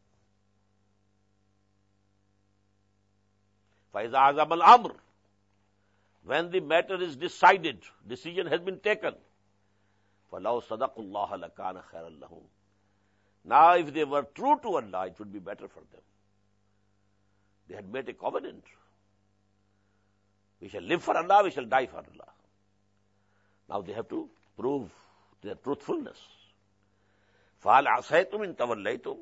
Speaker 1: فَإِذَا عَزَمَ الْأَمْرُ, when the matter is decided, decision has been taken, فَلَوْ صَدَقُوا اللَّهَ لَكَانَ خَيْرًا لَهُمْ. Now if they were true to Allah, it would be better for them. They had made a covenant. We shall live for Allah, we shall die for Allah. Now they have to prove their truthfulness. فَهَلْ عَصَيْتُمْ إِن تَوَلَّيْتُمْ.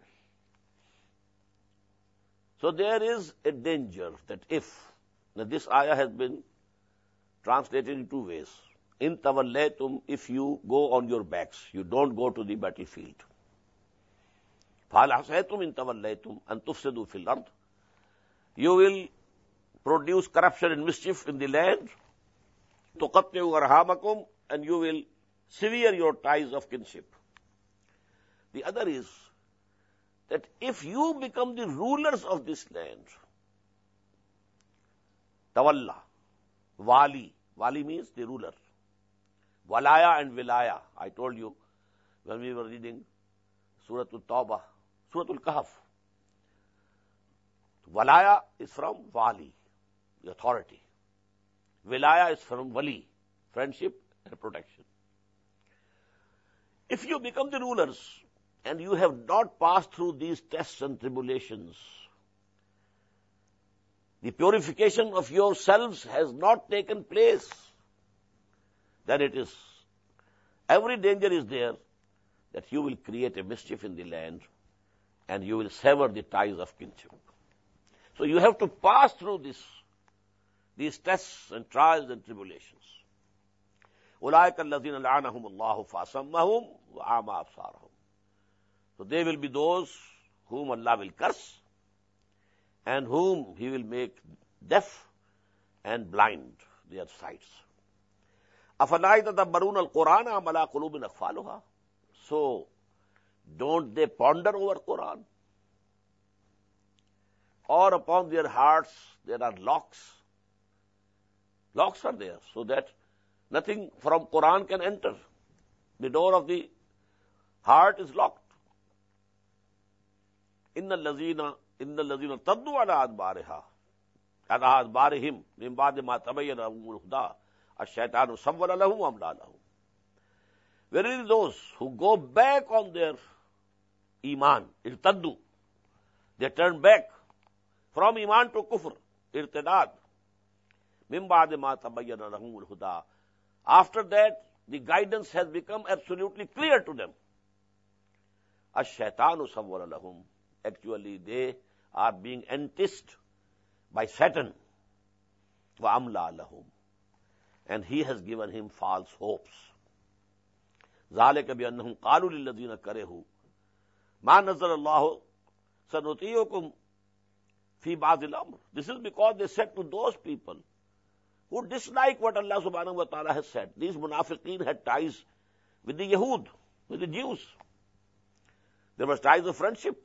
Speaker 1: So there is a danger that if, now this ayah has been translated in two ways. In tawallaytum, if you go on your backs, you don't go to the battlefield. فَهَلْ عَصَيْتُمْ إِن تَوَلَّيْتُمْ أَن تُفْسِدُوا فِي الْأَرْضِ. You will produce corruption and mischief in the land. تُقَطِّعُوا أَرْحَامَكُمْ, and you will sever your ties of kinship. The other is that if you become the rulers of this land, tawalla, wali, wali means the ruler. Walaya and wilaya, I told you when we were reading Surah Al-Tawbah, Surah Al-Kahf. Walaya is from wali, the authority. Wilaya is from wali, friendship and protection. If you become the rulers and you have not passed through these tests and tribulations, the purification of yourselves has not taken place, then it is, every danger is there that you will create a mischief in the land and you will sever the ties of kinship. So you have to pass through this, these tests and trials and tribulations. أُولَٰئِكَ الَّذِينَ لَعَنَهُمُ اللَّهُ فَأَصَمَّهُمْ وَأَعْمَىٰ أَبْصَارَهُم. So they will be those whom Allah will curse and whom He will make deaf and blind their sights. أَفَلَا يَتَدَبَّرُونَ الْقُرْآنَ أَمْ عَلَىٰ قُلُوبٍ أَقْفَالُهَا. So don't they ponder over Quran? Or upon their hearts there are locks. Locks are there so that nothing from Quran can enter. The door of the heart is locked. إِنَّ الَّذِينَ إِنَّ الَّذِينَ ارْتَدُّوا عَلَىٰ أَدْبَارِهَا عَلَىٰ أَدْبَارِهِمْ مِن بَعْدِ مَا تَبَيَّنَ لَهُمُ الْهُدَىٰ الشَّيْطَانُ سَوَّلَ لَهُمْ وَأَمْلَىٰ لَهُمْ. Verily those who go back on their iman, irtaddu, they turn back from iman to kufr, irtidad, min ba'di ma tabayyana lahumul huda. After that, the guidance has become absolutely clear to them. Ash-shaytanu sawwara lahum. Actually, they are being enticed by Satan. Wa amla lahum. And he has given him false hopes. ذَلِكَ بِأَنَّهُمْ قَالُوا لِلَّذِينَ كَرِهُوا مَا نَزَّلَ اللَّهُ سَنُطِيعُكُمْ فِي بَعْضِ الْأَمْرِ. This is because they said to those people who dislike what Allah subhanahu wa ta'ala has said. These munafiqeen had ties with the Yahud, with the Jews. There was ties of friendship.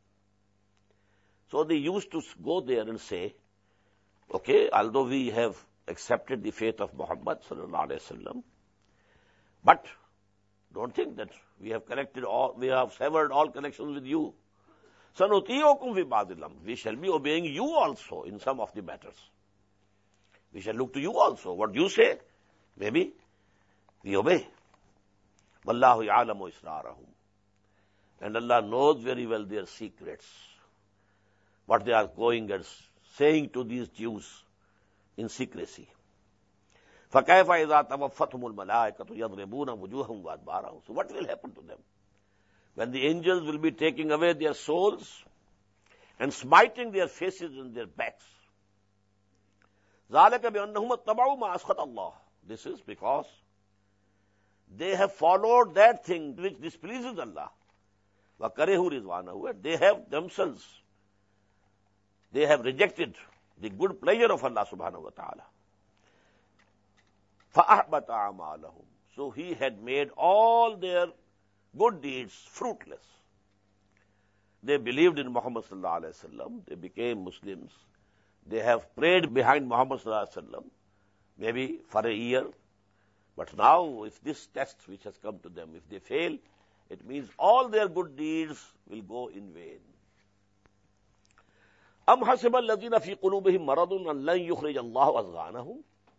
Speaker 1: So they used to go there and say, okay, although we have accepted the faith of Muhammad sallallahu alayhi wa sallam, but don't think that we have connected all, we have severed all connections with you. سَنُطِيعُكُمْ فِي بَعْضِ الْأَمْرِ. We shall be obeying you also in some of the matters. We shall look to you also. What you say, maybe we obey. وَاللَّهُ يَعْلَمُ إِسْرَارَهُمْ. And Allah knows very well their secrets, what they are going and saying to these Jews in secrecy. فَكَيْفَ إِذَا تَوَفَّتْهُمُ الْمَلَائِكَةُ يَضْرِبُونَ وُجُوهَهُمْ وَأَدْبَارَهُمْ. So what will happen to them? When the angels will be taking away their souls and smiting their faces and their backs. ذَلِكَ بِأَنَّهُمْ اتَّبَعُوا مَا أَسْخَطَ اللَّهِ. This is because they have followed that thing which displeases Allah. وَكَرِهُ رِضْوَانَهُ. They have themselves, they have rejected the good pleasure of Allah subhanahu wa ta'ala. فَأَحْبَطَ أَعْمَالَهُمْ. So He had made all their good deeds fruitless. They believed in Muhammad sallallahu alayhi wa sallam. They became Muslims. They have prayed behind Muhammad sallallahu alayhi wa sallam, maybe for a year. But now, if this test which has come to them, if they fail, it means all their good deeds will go in vain. أَمْ حَسِبَ الَّذِينَ فِي قُلُوبِهِمْ مَرَضٌ أَنْ لَنْ يُخْرِجَ اللَّهُ أَضْغَانَهُمْ.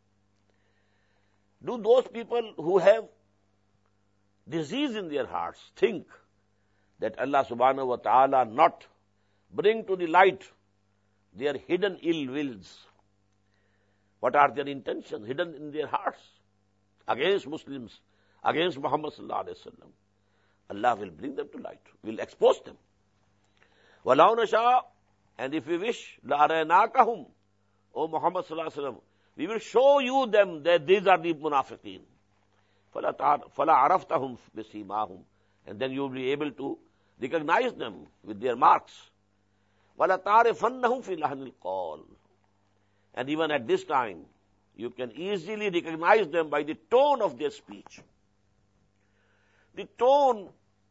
Speaker 1: Do those people who have disease in their hearts think that Allah subhanahu wa ta'ala not bring to the light their hidden ill wills? What are their intentions hidden in their hearts against Muslims, against Muhammad sallallahu alayhi wa sallam? Allah will bring them to light, will expose them. وَلَوْ نَشَاءَ, and if we wish, لَأَرَيْنَاكَهُمْ, O Muhammad sallallahu alayhi wa sallam, we will show you them that these are the munafiqeen. فَلَا عَرَفْتَهُمْ بِسِيمَاهُمْ, and then you will be able to recognize them with their marks. وَلَا تَعْرِفَنَّهُمْ فِي لَحْنِ الْقَوْلِ, and even at this time, you can easily recognize them by the tone of their speech. The tone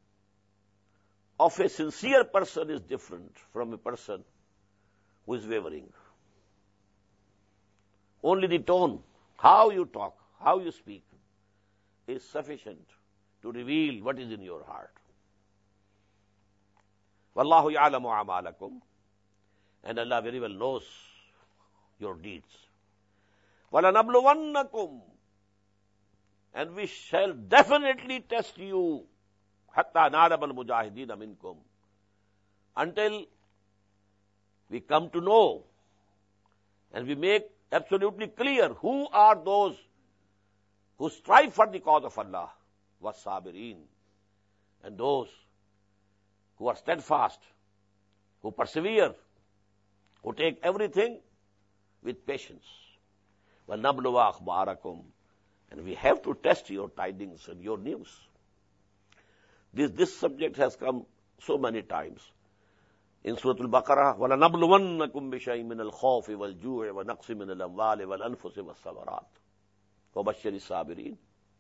Speaker 1: of a sincere person is different from a person who is wavering. Only the tone, how you talk, how you speak, is sufficient to reveal what is in your heart. Wallahu ya'lamu a'malakum, and Allah very well knows your deeds. وَلَنَبْلُوَنَّكُمْ, and we shall definitely test you, حَتَّى نَعْلَمَ الْمُجَاهِدِينَ مِنْكُمْ, until we come to know and we make absolutely clear who are those who strive for the cause of Allah, وَالصَّابِرِينَ, and those who are steadfast, who persevere, who take everything with patience. وَنَبْلُوَ أَخْبَارَكُمْ, and we have to test your tidings and your news. This, this subject has come so many times. In Surah Al-Baqarah, وَلَنَبْلُوَنَّكُمْ بِشَيْءٍ مِّنَ الْخَوْفِ وَالْجُوعِ وَنَقْصٍ مِّنَ الْأَمْوَالِ وَالْأَنفُسِ وَالثَّمَرَاتِ وَبَشِّرِ الصَّابِرِينَ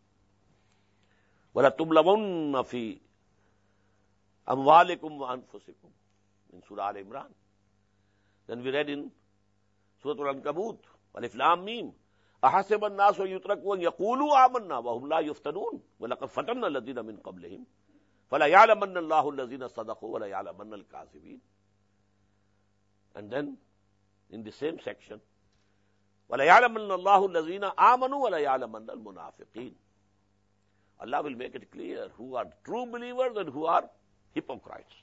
Speaker 1: وَلَتُبْلَوُنَّ فِي أَمْوَالِكُمْ وَأَنفُسِكُمْ, in Surah Al-Imran. Then we read in Surah Al-Ankabut, ألف لام ميم أحسب الناس يتركوا أن يقولوا آمنا وهم لا يفتنون ولقد فتنا الذين من قبلهم فلا يعلمن الله الذين صدقوا ولا يعلمن الكاذبين. And then in the same section, ولا يعلمن الله الذين آمنوا ولا يعلمن المنافقين. Allah will make it clear who are true believers and who are hypocrites.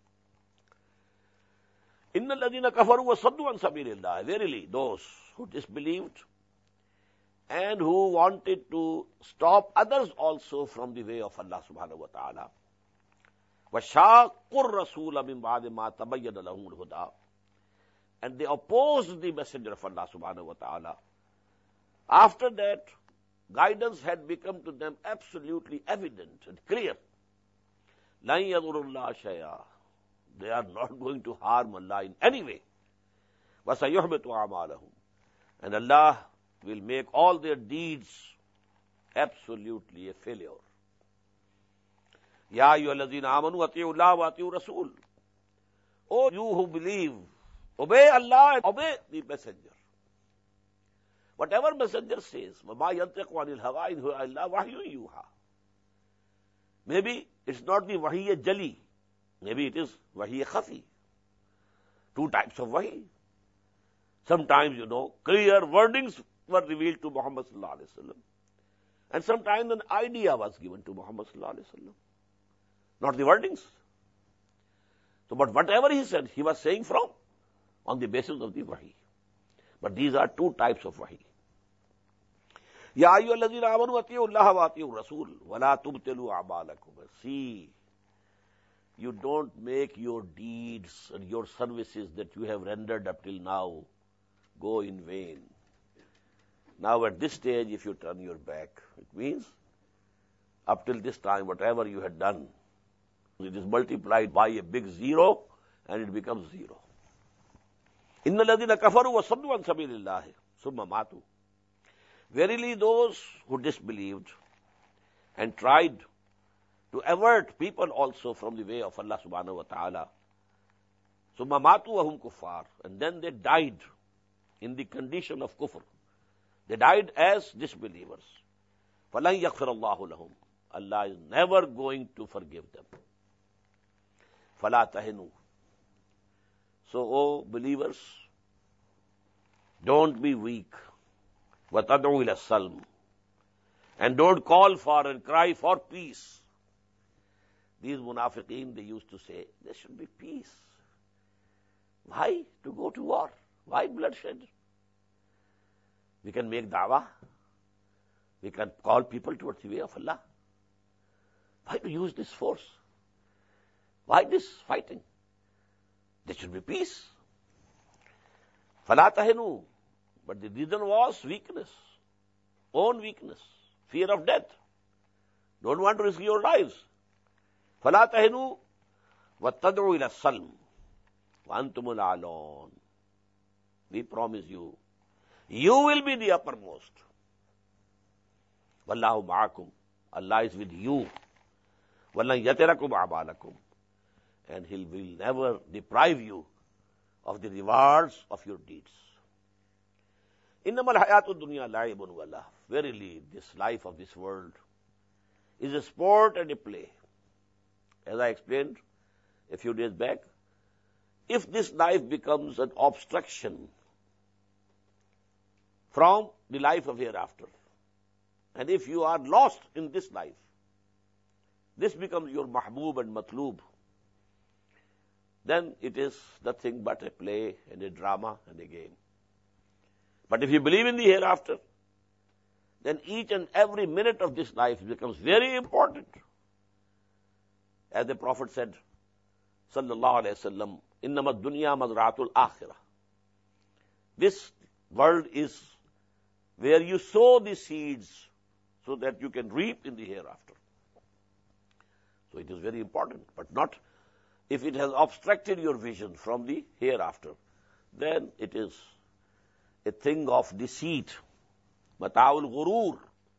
Speaker 1: إن الذين كفروا وصدوا عن سبيل الله, verily those who disbelieved and who wanted to stop others also from the way of Allah subhanahu wa ta'ala. وَشَاقُّ الرَّسُولَ مِنْ بَعْدِ مَا تَبَيَّنَ لَهُمُ الْهُدَى, and they opposed the messenger of Allah subhanahu wa ta'ala after that guidance had become to them absolutely evident and clear. لَنْ يَضُرُّ اللَّهَ شَيْئًا, they are not going to harm Allah in any way. وَسَيُحْبِطُ أَعْمَالَهُمْ, and Allah will make all their deeds absolutely a failure. يَا أَيُّهَا الَّذِينَ آمَنُوا أَطِيعُوا اللَّهَ وَأَطِيعُوا الرَّسُولَ, O you who believe, obey Allah and obey the messenger. Whatever messenger says, وَمَا يَنْطِقُ عَنِ الْهَوَىٰ إِنْ هُوَ إِلَّا وَحْيٌ يُوحَىٰ. Maybe it's not the wahi jali, maybe it is wahi khafi. Two types of wahi. Sometimes, you know, clear wordings were revealed to Muhammad sallallahu alaihi wasallam, and sometimes an idea was given to Muhammad sallallahu alaihi wasallam, not the wordings. So, but whatever he said, he was saying from on the basis of the wahi. But these are two types of wahi. Ya ayyuhallazina amanu ati'u Allah wa ati'u Rasul wa la tubtilu a'malakum. See, you don't make your deeds and your services that you have rendered up till now go in vain. Now at this stage, if you turn your back, it means up till this time, whatever you had done, it is multiplied by a big zero and it becomes zero. إِنَّ الَّذِينَ كَفَرُوا وَصَدُّوا عَنْ سَبِيلِ اللَّهِ ثُمَّ مَاتُوا. Verily those who disbelieved and tried to avert people also from the way of Allah subhanahu wa ta'ala, ثُمَّ مَاتُوا وَهُمْ كُفَّارٌ, and then they died in the condition of kufr. They died as disbelievers. فَلَنْ يَغْفِرَ اللَّهُ لَهُمْ. Allah is never going to forgive them. فَلَا تَهِنُوا. So, O believers, don't be weak. وَتَدْعُوا إِلَى السَّلْمِ. And don't call for and cry for peace. These munafiqeen, they used to say, there should be peace. Why to go to war? Why bloodshed? We can make da'wah. We can call people towards the way of Allah. Why to use this force? Why this fighting? There should be peace. فَلَا تَهِنُوا. But the reason was weakness. Own weakness. Fear of death. Don't want to risk your lives. فَلَا تَهِنُوا وَاتَّدْعُوا إِلَى السَّلْمِ وَأَنْتُمُ الْأَعْلَوْنَ. We promise you, you will be the uppermost. وَاللَّهُ مَعَكُمْ. Allah is with you. وَلَنْ يَتِرَكُمْ أَعْمَالَكُمْ. And He will never deprive you of the rewards of your deeds. إِنَّمَا الْحَيَاةُ الدُّنْيَا لَعِبٌ وَلَهْوٌ. Verily, this life of this world is a sport and a play. As I explained a few days back, if this life becomes an obstruction from the life of hereafter, and if you are lost in this life, this becomes your mahboob and matloob, then it is nothing but a play and a drama and a game. But if you believe in the hereafter, then each and every minute of this life becomes very important. As the Prophet said, sallallahu alayhi wa sallam, إِنَّمَا الدُّنْيَا مَزْرَعَةُ الْآخِرَةِ. This world is where you sow the seeds so that you can reap in the hereafter. So it is very important, but not if it has obstructed your vision from the hereafter, then it is a thing of deceit. مَتَاعُ الْغُرُورِ.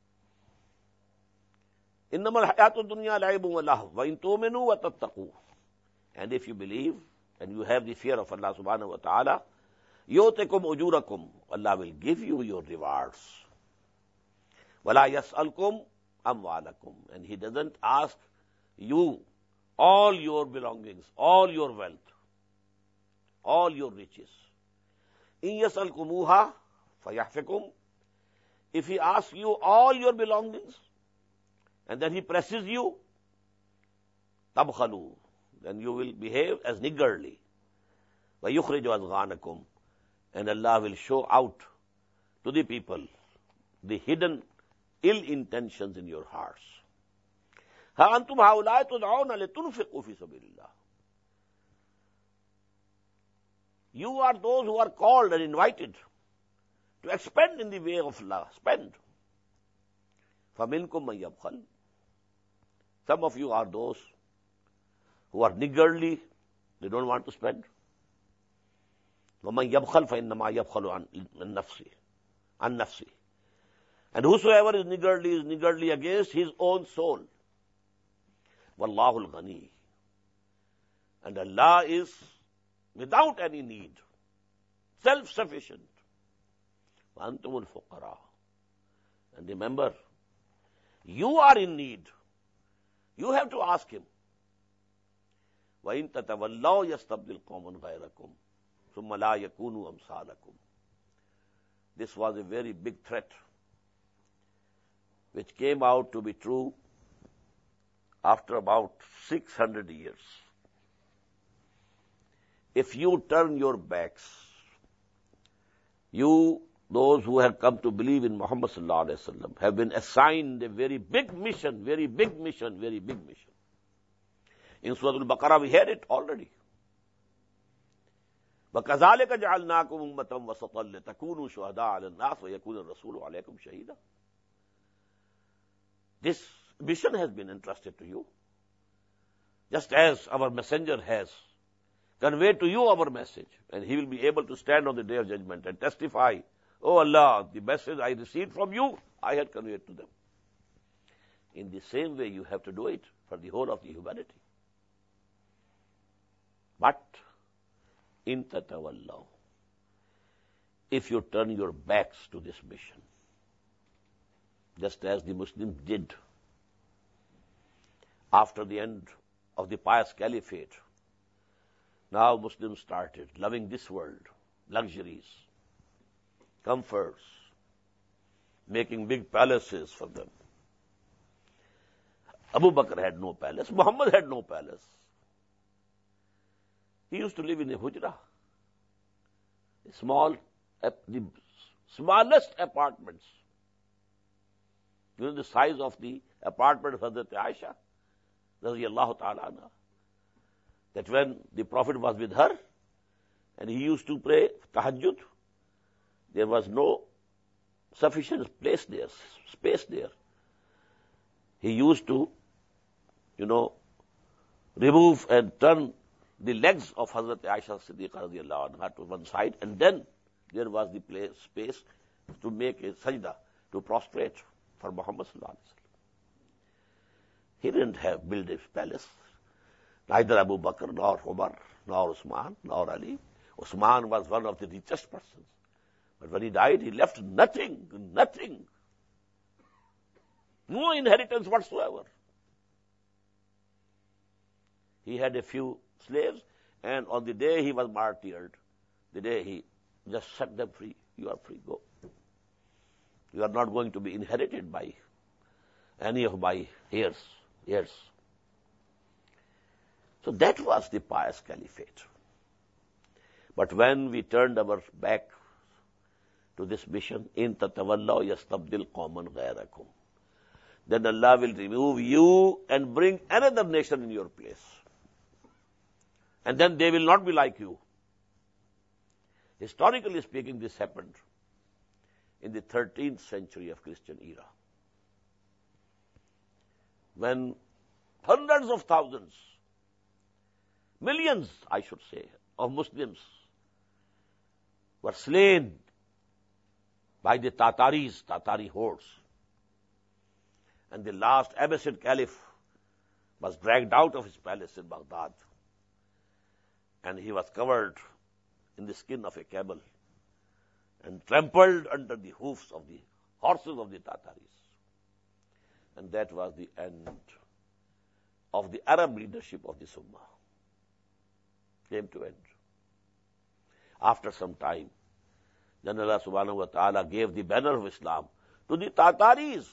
Speaker 1: إِنَّمَا الْحَيَاةُ الدُّنْيَا لَعِبٌ وَلَهْوٌ وَإِن تُؤْمِنُوا وَتَتَّقُوا. And if you believe and you have the fear of Allah subhanahu wa ta'ala, يُؤْتِكُمْ أُجُورَكُمْ. Allah will give you your rewards. وَلَا يَسْأَلْكُمْ أَمْوَالَكُمْ. And He doesn't ask you all your belongings, all your wealth, all your riches. إِن يَسْأَلْكُمُوهَا فَيَحْفِكُمْ. If He asks you all your belongings, and then He presses you, تَبْخَلُوا. Then you will behave as niggardly. وَيُخْرِجُ أَذْغَانَكُمْ. And Allah will show out to the people the hidden ill intentions in your hearts. ها أنتم هؤلاء تدعون لتنفقوا في سبيل الله. You are those who are called and invited to expend in the way of Allah. Spend. فَمِنْكُمْ مَنْ يَبْخَلْ. Some of you are those who are niggardly, they don't want to spend. وَمَنْ يَبْخَلْ فَإِنَّمَا يَبْخَلُ عَنْ نَفْسِهِ عَنْ نَفْسِهِ. And whosoever is niggardly is niggardly against his own soul. وَاللَّهُ الْغَنِيُّ. And Allah is without any need, self-sufficient. وَأَنْتُمُ الْفُقَرَاءُ. And remember, you are in need. You have to ask Him. وَإِن تَتَوَلَّوْا يَسْتَبْدِلْ قَوْمًا غَيْرَكُمْ ثُمَّ لَا يَكُونُوا أَمْثَالَكُمْ. This was a very big threat, which came out to be true after about six hundred years. If you turn your backs, you, those who have come to believe in Muhammad sallallahu alaihi wasallam, have been assigned a very big mission, very big mission, very big mission. In Surah Al-Baqarah we had it already. وَكَذَلِكَ جَعَلْنَاكُمْ أُمَّةً وَسَطًا لِتَكُونُوا شُهَدَاءَ عَلَى النَّاسِ وَيَكُونَ الرَّسُولُ عَلَيْكُمْ شَهِيدًا. This mission has been entrusted to you, just as our messenger has conveyed to you our message, and he will be able to stand on the day of judgment and testify, "Oh Allah, the message I received from you, I had conveyed to them." In the same way, you have to do it for the whole of the humanity. But in tatawallaw, if you turn your backs to this mission, just as the Muslims did after the end of the pious caliphate. Now Muslims started loving this world, luxuries, comforts, making big palaces for them. Abu Bakr had no palace. Muhammad had no palace. He used to live in a hujra, a small, the smallest apartments. You know the size of the apartment of Hazrat Aisha, radiyallahu ta'ala anha, that when the Prophet was with her and he used to pray tahajjud, there was no sufficient place there, space there. He used to, you know, remove and turn the legs of Hazrat Aisha Siddiqa radiyallahu anha to one side, and then there was the place, space to make a sajda, to prostrate for Muhammad sallallahu alaihi wasallam. He didn't have built a palace. Neither Abu Bakr, nor Umar, nor Usman, nor Ali. Usman was one of the richest persons. But when he died, he left nothing, nothing. No inheritance whatsoever. He had a few slaves, and on the day he was martyred, the day he just set them free. You are free, go. You are not going to be inherited by any of my heirs. heirs. So that was the pious caliphate. But when we turned our back to this mission, in tatawallahu yastabdil qawman ghayrakum, then Allah will remove you and bring another nation in your place. And then they will not be like you. Historically speaking, this happened in the thirteenth century of Christian era, when hundreds of thousands, millions, I should say, of Muslims were slain by the Tataris, Tatari hordes. And the last Abbasid caliph was dragged out of his palace in Baghdad, and he was covered in the skin of a camel and trampled under the hoofs of the horses of the Tataris. And that was the end of the Arab leadership of the Ummah. Came to end. After some time, then Allah subhanahu wa ta'ala gave the banner of Islam to the Tataris.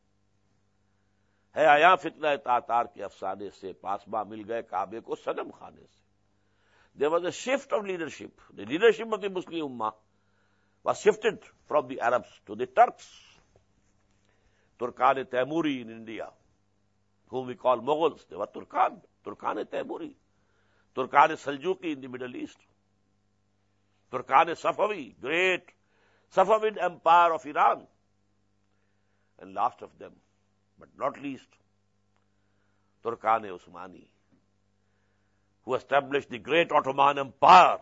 Speaker 1: है आया फितना Tatar के अफसाने से, पासबा मिल गए काबे को सनम खाने से. There was a shift of leadership. The leadership of the Muslim Ummah was shifted from the Arabs to the Turks. Turkan-e Taimuri in India, whom we call Mughals, they were Turkan, Turkan-e Taimuri. Turkan-e Seljuki in the Middle East. Turkan-e Safavi, great Safavid empire of Iran. And last of them, but not least, Turkan-e Usmani, who established the great Ottoman Empire,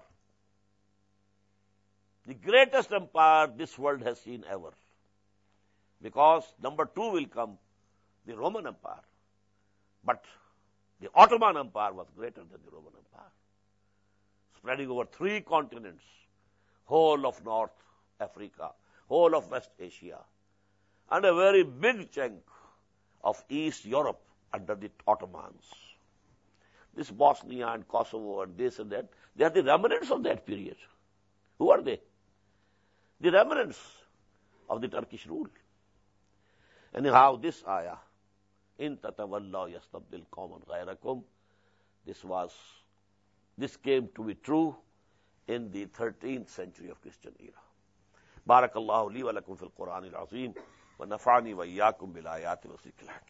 Speaker 1: the greatest empire this world has seen ever. Because number two will come, the Roman Empire. But the Ottoman Empire was greater than the Roman Empire, spreading over three continents, whole of North Africa, whole of West Asia, and a very big chunk of East Europe under the Ottomans. This Bosnia and Kosovo and this and that, they are the remnants of that period. Who are they? The remnants of the Turkish rule. Anyhow, this ayah, in tatawallahu yastabdil qawman ghayrakum, this was, this came to be true in the thirteenth century of Christian era. Barakallahu li wa lakum fil Qur'an al-azim, wa nafa'ani wa iyyakum bil ayati wa zikril hakim.